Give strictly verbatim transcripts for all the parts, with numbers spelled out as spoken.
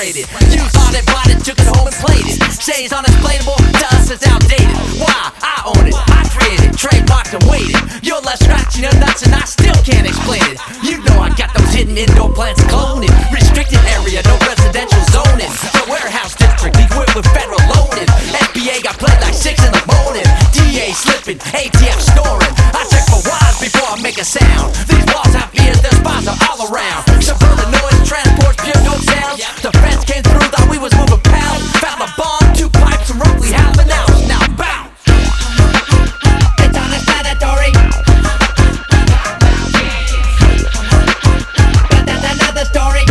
celebrated. You thought it, bought it, took it home and played it. Say it's unexplainable, to us it's outdated. Why? I own it, I created, trademarked and waited. You're left scratching your nuts and I still can't explain it. You know I got those hidden indoor plants cloning. Restricted area, no residential zoning. The warehouse district equipped with federal loaded. F B A got played like six in the morning. D A slipping, A T F snoring. I check for wires before I make a sound. These walls have ears, their spots are all around. Subvert the noise, transports pure dope sounds. The fence came through, thought we was moving pounds. Found a bomb, two pipes, and roughly half an ounce. Now bounce. It's unexplanatory, but that's another story.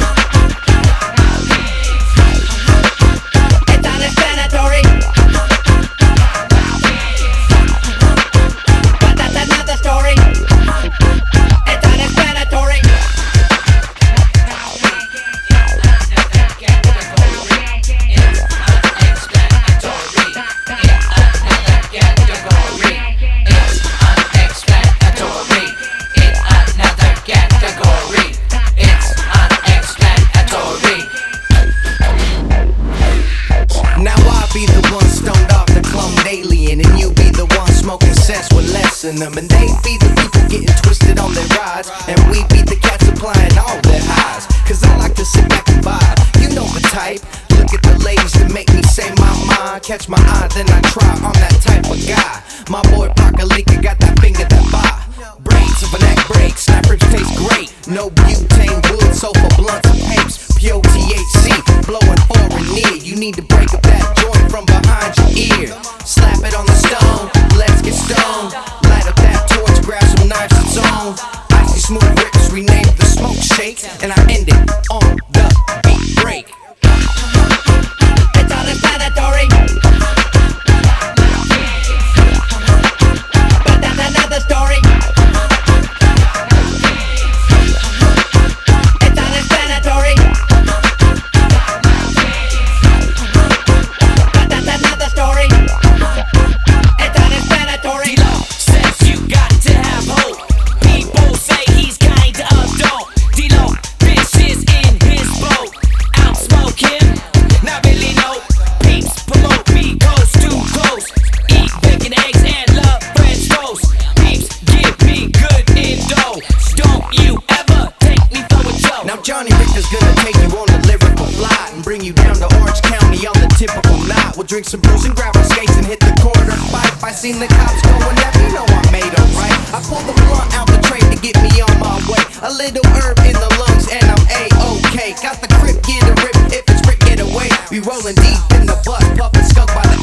It's unexplanatory, but that's another story. It's unexplanatory. Now I be the one stoned off the cloned alien, and you be the one smoking cess with less in them. And they be the people getting twisted on their rides, and we be the cats applying all their highs. Cause I like to sit back and vibe, you know the type. Look at the ladies that make me say my mind. Catch my eye, then I try, I'm that type of guy. My boy Parkalika got that finger that vibe. Braids of a neck break, snappers taste great. No butane, wood, sofa, blunts, and papes. Pure T H C, blowing far and near. You need to break up that joint from behind your ear. Slap it on the stone, let's get stoned. Light up that torch, grab some knives and zone. Icy smooth rips, renamed the smoke shake. And I end it on the beat break. It's unexplanatory, but that's another story. It's unexplanatory, but that's another story. It's unexplanatory. D-Lo says you got to have hope. People say he's kinda a dope. D-Lo, fishes in his boat. Outsmoke him, not really no. Peeps promote me coast to coast. Eat bacon, eggs, and love French toast. Peeps give me good indo. Don't you ever take me for a joke. Now Johnny Victor's gonna take you on the lyrical flight and bring you down to Orange County on the typical night. We'll drink some brews and grab our skates and hit the corner pipe. I seen the cops going up, you know I made 'em right. I pulled the blunt out the tray to get me on my way. A little herb in the lungs and I'm A-OK. Got the crip, get a rip, if it's Rick, get away. We rolling deep in the bus, puffin' skunk by the